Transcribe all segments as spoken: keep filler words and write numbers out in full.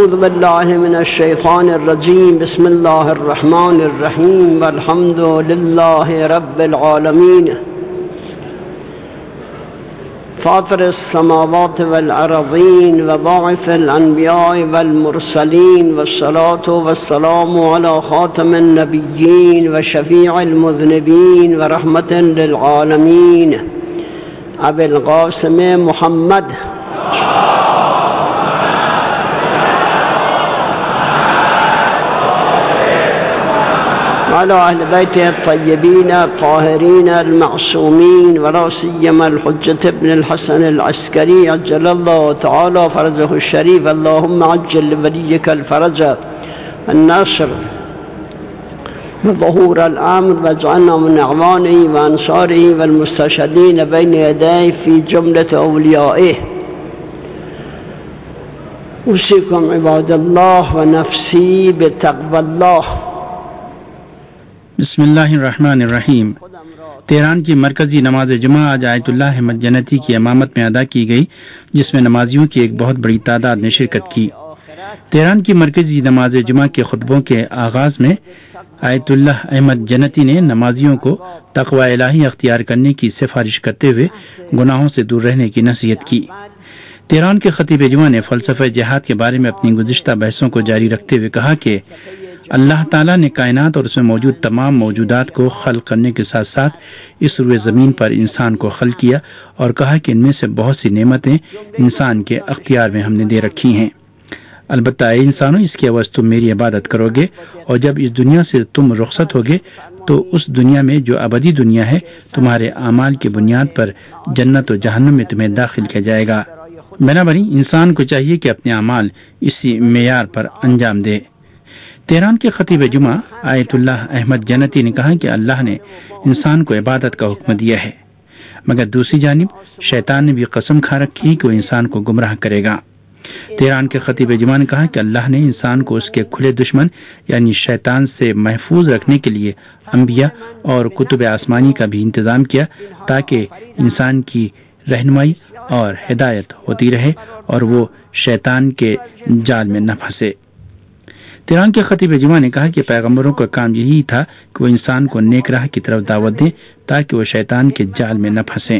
أعوذ بالله من الشيطان الرجيم بسم الله الرحمن الرحيم والحمد لله رب العالمين فاطر السماوات والأرضين وباعث الأنبياء والمرسلين والصلاة والسلام على خاتم النبيين وشفيع المذنبين ورحمة للعالمين أبي القاسم محمد وعلى أهل بيته الطيبين الطاهرين المعصومين ولا سيما الحجة ابن الحسن العسكري عجل الله تعالى فرجه الشريف اللهم عجل لوليك الفرج الناصر وظهور الأمر واجعلنا من أعوانه وأنصاره والمستشهدين بين يديه في جملة أوليائه أوصيكم عباد الله ونفسي بتقوى الله. بسم اللہ الرحمن الرحیم. تہران کی مرکزی نماز جمعہ آج آیت اللہ احمد جنتی کی امامت میں ادا کی گئی، جس میں نمازیوں کی ایک بہت بڑی تعداد نے شرکت کی. تہران کی مرکزی نماز جمعہ کے خطبوں کے آغاز میں آیت اللہ احمد جنتی نے نمازیوں کو تقوی الہی اختیار کرنے کی سفارش کرتے ہوئے گناہوں سے دور رہنے کی نصیحت کی. تہران کے خطیب جمعہ نے فلسفہ جہاد کے بارے میں اپنی گزشتہ بحثوں کو جاری رکھتے ہوئے کہا کہ اللہ تعالیٰ نے کائنات اور اس میں موجود تمام موجودات کو خلق کرنے کے ساتھ ساتھ اس روئے زمین پر انسان کو خلق کیا اور کہا کہ ان میں سے بہت سی نعمتیں انسان کے اختیار میں ہم نے دے رکھی ہیں. البتہ اے انسانوں، اس کی عوض تم میری عبادت کرو گے، اور جب اس دنیا سے تم رخصت ہوگے تو اس دنیا میں جو ابدی دنیا ہے تمہارے اعمال کی بنیاد پر جنت و جہنم میں تمہیں داخل کیا جائے گا. بنابراً انسان کو چاہیے کہ اپنے اعمال اسی معیار پر انجام دے. تہران کے خطیب جمعہ آیت اللہ احمد جنتی نے کہا کہ اللہ نے انسان کو عبادت کا حکم دیا ہے، مگر دوسری جانب شیطان نے بھی قسم کھا رکھی کہ وہ انسان کو گمراہ کرے گا. تہران کے خطیب جمعہ نے کہا کہ اللہ نے انسان کو اس کے کھلے دشمن یعنی شیطان سے محفوظ رکھنے کے لیے انبیاء اور کتب آسمانی کا بھی انتظام کیا تاکہ انسان کی رہنمائی اور ہدایت ہوتی رہے اور وہ شیطان کے جال میں نہ پھنسے. تہران کے خطیب جمعہ نے کہا کہ پیغمبروں کا کام یہی تھا کہ وہ انسان کو نیک راہ کی طرف دعوت دیں تاکہ وہ شیطان کے جال میں نہ پھنسیں.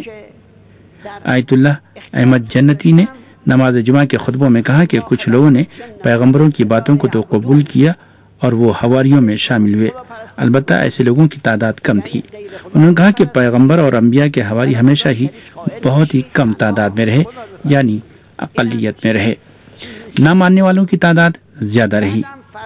آیت اللہ احمد جنتی نے نماز جمعہ کے خطبوں میں کہا کہ کچھ لوگوں نے پیغمبروں کی باتوں کو تو قبول کیا اور وہ حواریوں میں شامل ہوئے، البتہ ایسے لوگوں کی تعداد کم تھی. انہوں نے کہا کہ پیغمبر اور انبیاء کے حواری ہمیشہ ہی بہت ہی کم تعداد میں رہے، یعنی اقلیت میں رہے، نہ ماننے والوں کی تعداد زیادہ رہی.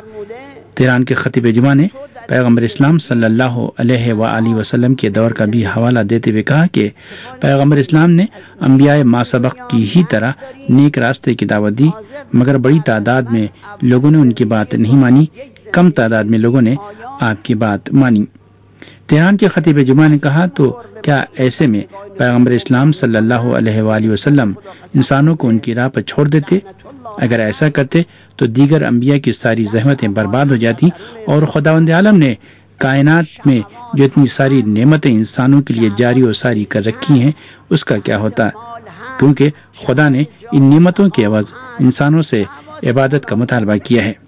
تہران کے خطیب جمعہ نے پیغمبر اسلام صلی اللہ علیہ وآلہ وسلم کے دور کا بھی حوالہ دیتے ہوئے کہا کہ پیغمبر اسلام نے انبیاء ما سبق کی ہی طرح نیک راستے کی دعوت دی، مگر بڑی تعداد میں لوگوں نے ان کی بات نہیں مانی، کم تعداد میں لوگوں نے آپ کی بات مانی. تہران کے خطیب جمعہ نے کہا تو کیا ایسے میں پیغمبر اسلام صلی اللہ علیہ وآلہ وسلم انسانوں کو ان کی راہ پر چھوڑ دیتے؟ اگر ایسا کرتے تو دیگر انبیاء کی ساری زحمتیں برباد ہو جاتی اور خداوند عالم نے کائنات میں جو اتنی ساری نعمتیں انسانوں کے لیے جاری و ساری کر رکھی ہیں اس کا کیا ہوتا، کیونکہ خدا نے ان نعمتوں کے عوض انسانوں سے عبادت کا مطالبہ کیا ہے.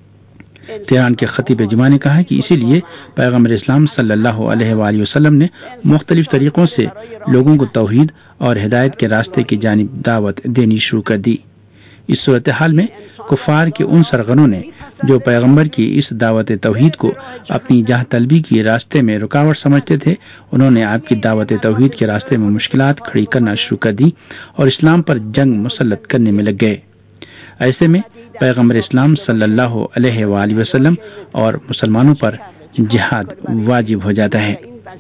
تہران کے خطیب جمعہ نے کہا کہ اسی لیے پیغمبر اسلام صلی اللہ علیہ وآلہ وسلم نے مختلف طریقوں سے لوگوں کو توحید اور ہدایت کے راستے کی جانب دعوت دینی شروع کر دی. اس صورتحال میں کفار کے ان سرغنوں نے جو پیغمبر کی اس دعوت توحید کو اپنی جاہ طلبی کے راستے میں رکاوٹ سمجھتے تھے، انہوں نے آپ کی دعوت توحید کے راستے میں مشکلات کھڑی کرنا شروع کر دی اور اسلام پر جنگ مسلط کرنے میں لگ گئے. ایسے میں پیغمبر اسلام صلی اللہ علیہ وآلہ وسلم اور مسلمانوں پر جہاد واجب ہو جاتا ہے.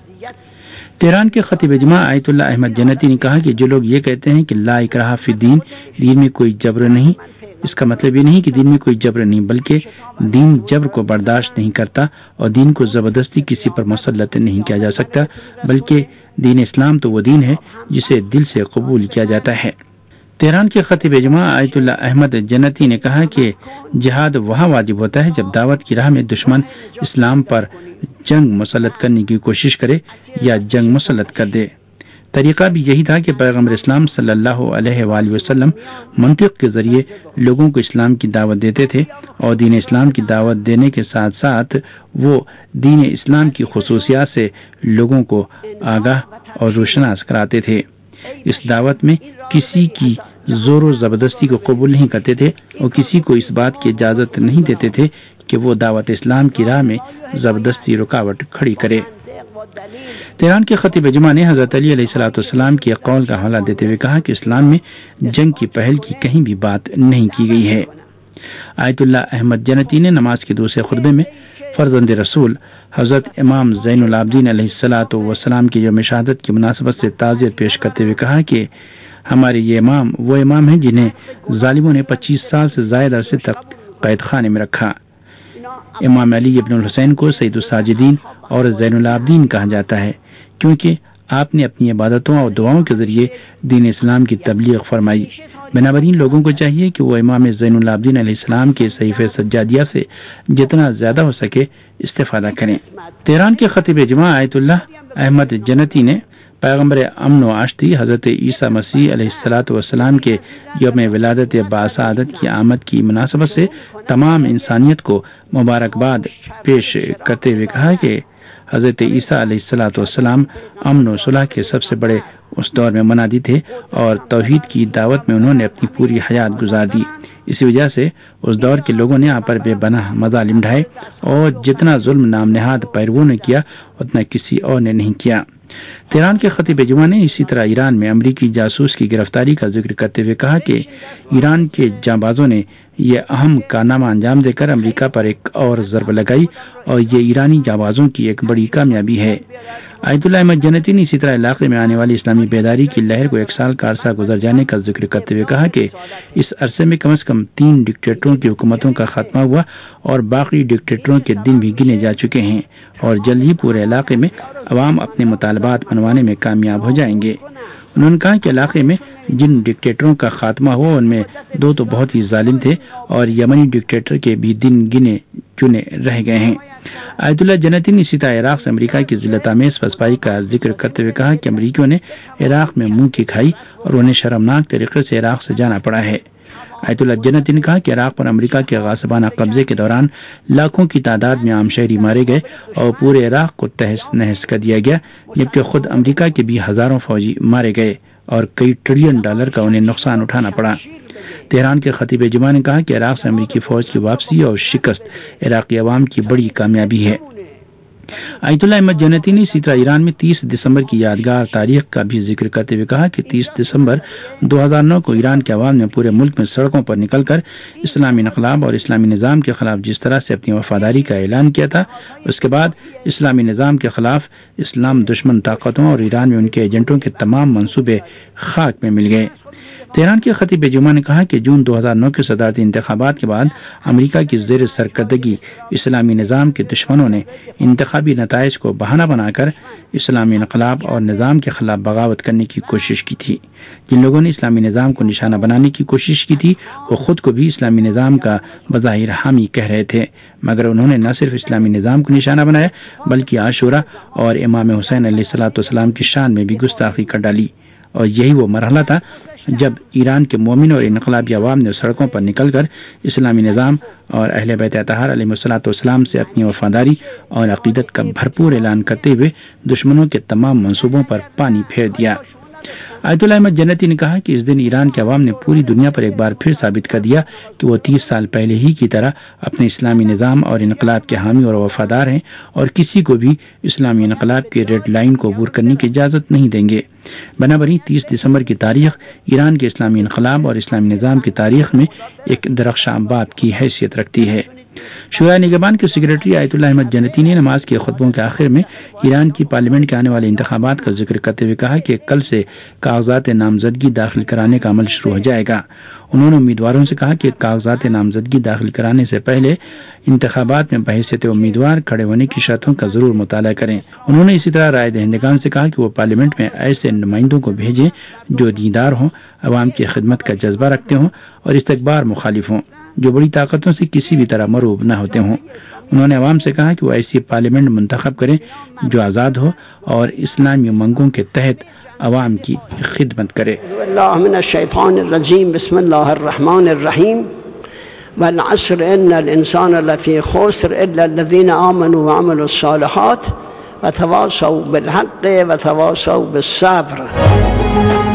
تہران کے خطیب جمعہ آیت اللہ احمد جنتی نے کہا کہ جو لوگ یہ کہتے ہیں کہ لا اکراہ فی الدین، دین میں کوئی جبر نہیں، اس کا مطلب یہ نہیں کہ دین میں کوئی جبر نہیں، بلکہ دین جبر کو برداشت نہیں کرتا اور دین کو زبردستی کسی پر مسلط نہیں کیا جا سکتا، بلکہ دین اسلام تو وہ دین ہے جسے دل سے قبول کیا جاتا ہے. تہران کے خطیب جمعہ آیت اللہ احمد جنتی نے کہا کہ جہاد وہاں واجب ہوتا ہے جب دعوت کی راہ میں دشمن اسلام پر جنگ مسلط کرنے کی کوشش کرے یا جنگ مسلط کر دے. طریقہ بھی یہی تھا کہ پیغمبر اسلام صلی اللہ علیہ وآلہ وسلم منطق کے ذریعے لوگوں کو اسلام کی دعوت دیتے تھے، اور دین اسلام کی دعوت دینے کے ساتھ ساتھ وہ دین اسلام کی خصوصیات سے لوگوں کو آگاہ اور روشناس کراتے تھے۔ اس دعوت میں کسی کی زور و زبردستی کو قبول نہیں کرتے تھے اور کسی کو اس بات کی اجازت نہیں دیتے تھے کہ وہ دعوت اسلام کی راہ میں زبردستی رکاوٹ کھڑی کرے۔ تہران کے خطیب جمعہ نے حضرت علی علیہ الصلوۃ والسلام کے قول کا حوالہ دیتے ہوئے کہا کہ اسلام میں جنگ کی پہل کی کہیں بھی بات نہیں کی گئی ہے۔ آیت اللہ احمد جنتی نے نماز کے دوسرے خطبے میں فرزند رسول حضرت امام زین العابدین علیہ الصلوۃ والسلام کے یوم شہادت کی مناسبت سے تعزیت پیش کرتے ہوئے کہا کہ ہمارے یہ امام وہ امام ہیں جنہیں ظالموں نے پچیس سال سے زائد عرصے تک قید خانے میں رکھا۔ امام علی ابن الحسین کو سید الساجدین اور زین العابدین کہا جاتا ہے کیونکہ آپ نے اپنی عبادتوں اور دعاؤں کے ذریعے دین اسلام کی تبلیغ فرمائی۔ بنابراین لوگوں کو چاہیے کہ وہ امام زین العابدین علیہ السلام کے صحیفہ سجادیہ سے جتنا زیادہ ہو سکے استفادہ کریں۔ تہران کے خطیب جمعہ آیت اللہ احمد جنتی نے پیغمبر امن و آشتی حضرت عیسیٰ مسیح علیہ الصلوۃ والسلام کے یوم ولادت باسعادت کی آمد کی مناسبت سے تمام انسانیت کو مبارکباد پیش کرتے ہوئے کہا کہ حضرت عیسیٰ علیہ الصلوۃ والسلام امن و صلح کے سب سے بڑے اس دور میں منادی تھے اور توحید کی دعوت میں انہوں نے اپنی پوری حیات گزار دی۔ اسی وجہ سے اس دور کے لوگوں نے آپ پر بے پناہ مظالم ڈھائے اور جتنا ظلم نام نہاد پیرووں نے کیا اتنا کسی اور نے نہیں کیا۔ تہران کے خطیب جمعہ نے اسی طرح ایران میں امریکی جاسوس کی گرفتاری کا ذکر کرتے ہوئے کہا کہ ایران کے جانبازوں نے یہ اہم کارنامہ انجام دے کر امریکہ پر ایک اور ضرب لگائی اور یہ ایرانی جانبازوں کی ایک بڑی کامیابی ہے۔ آیت اللہ احمد جنتی نے اسی طرح علاقے میں آنے والی اسلامی بیداری کی لہر کو ایک سال کا عرصہ گزر جانے کا ذکر کرتے ہوئے کہا کہ اس عرصے میں کم از کم تین ڈکٹیٹروں کی حکومتوں کا خاتمہ ہوا اور باقی ڈکٹیٹروں کے دن بھی گنے جا چکے ہیں اور جلد ہی پورے علاقے میں عوام اپنے مطالبات منوانے میں کامیاب ہو جائیں گے۔ انہوں نے کہا کہ علاقے میں جن ڈکٹیٹروں کا خاتمہ ہوا ان میں دو تو بہت ہی ظالم تھے اور یمنی ڈکٹیٹر کے بھی دن گنے چنے رہ گئے ہیں۔ آیت اللہ جنتی نے اسی طرح عراق سے امریکہ کی ذلت آمیز پسپائی کا ذکر کرتے ہوئے کہا کہ امریکیوں نے عراق میں منہ کی کھائی اور انہیں شرمناک طریقے سے عراق سے جانا پڑا ہے۔ آیت اللہ جنتی نے کہا کہ عراق پر امریکہ کے غاصبانہ قبضے کے دوران لاکھوں کی تعداد میں عام شہری مارے گئے اور پورے عراق کو تہس نہس کر دیا گیا، جبکہ خود امریکہ کے بھی ہزاروں فوجی مارے گئے اور کئی ٹریلین ڈالر کا انہیں نقصان اٹھانا پڑا۔ تہران کے خطیب جمعہ نے کہا کہ عراق سے امریکی فوج کی واپسی اور شکست عراقی عوام کی بڑی کامیابی ہے۔ آیت اللہ احمد جنتی نے اسی طرح ایران میں تیس دسمبر کی یادگار تاریخ کا بھی ذکر کرتے ہوئے کہا کہ تیس دسمبر دو ہزار نو کو ایران کے عوام نے پورے ملک میں سڑکوں پر نکل کر اسلامی انقلاب اور اسلامی نظام کے خلاف جس طرح سے اپنی وفاداری کا اعلان کیا تھا، اس کے بعد اسلامی نظام کے خلاف اسلام دشمن طاقتوں اور ایران میں ان کے ایجنٹوں کے تمام منصوبے خاک میں مل گئے۔ تہران کے خطیب جمعہ نے کہا کہ جون دو ہزار نو کے صدارتی انتخابات کے بعد امریکہ کی زیر سرکردگی اسلامی نظام کے دشمنوں نے انتخابی نتائج کو بہانہ بنا کر اسلامی انقلاب اور نظام کے خلاف بغاوت کرنے کی کوشش کی تھی۔ جن لوگوں نے اسلامی نظام کو نشانہ بنانے کی کوشش کی تھی وہ خود کو بھی اسلامی نظام کا بظاہر حامی کہہ رہے تھے، مگر انہوں نے نہ صرف اسلامی نظام کو نشانہ بنایا بلکہ عاشورہ اور امام حسین علیہ الصلوۃ والسلام کی شان میں بھی گستاخی کر ڈالی، اور یہی وہ مرحلہ تھا جب ایران کے مومن اور انقلابی عوام نے سڑکوں پر نکل کر اسلامی نظام اور اہل بیت اطہار علیہ الصلوۃ والسلام سے اپنی وفاداری اور عقیدت کا بھرپور اعلان کرتے ہوئے دشمنوں کے تمام منصوبوں پر پانی پھیر دیا۔ آیت اللہ احمد جنتی نے کہا کہ اس دن ایران کے عوام نے پوری دنیا پر ایک بار پھر ثابت کر دیا کہ وہ تیس سال پہلے ہی کی طرح اپنے اسلامی نظام اور انقلاب کے حامی اور وفادار ہیں اور کسی کو بھی اسلامی انقلاب کے ریڈ لائن کو عبور کرنے کی اجازت نہیں دیں گے۔ بنابراین تیس دسمبر کی تاریخ ایران کے اسلامی انقلاب اور اسلامی نظام کی تاریخ میں ایک درخشاں باب کی حیثیت رکھتی ہے۔ شورائے نگہبان کے سیکریٹری آیت اللہ احمد جنتی نے نماز کے خطبوں کے آخر میں ایران کی پارلیمنٹ کے آنے والے انتخابات کا ذکر کرتے ہوئے کہا کہ کل سے کاغذات نامزدگی داخل کرانے کا عمل شروع ہو جائے گا۔ انہوں نے امیدواروں سے کہا کہ کاغذات نامزدگی داخل کرانے سے پہلے انتخابات میں بحیثیت امیدوار کھڑے ہونے کی شرطوں کا ضرور مطالعہ کریں۔ انہوں نے اسی طرح رائے دہندگان سے کہا کہ وہ پارلیمنٹ میں ایسے نمائندوں کو بھیجیں جو دیندار ہوں، عوام کی خدمت کا جذبہ رکھتے ہوں اور استکبار مخالف ہوں، جو بڑی طاقتوں سے کسی بھی طرح مرعوب نہ ہوتے ہوں۔ انہوں نے عوام سے کہا کہ وہ ایسی پارلیمنٹ منتخب کریں جو آزاد ہو اور اسلامی امنگوں کے تحت अवाम की खिदमत करे। अल्लाह मिनश शैतानिर रजीम, बिस्मिल्लाहिर रहमानिर रहीम, वल अस्र इन्नल इंसान लफी खुस्र इल्ला अल्लज़ीना आमनू व अमिलुस सालिहात व तवासौ बिल हक़्क़ि व तवासौ बिस सब्र।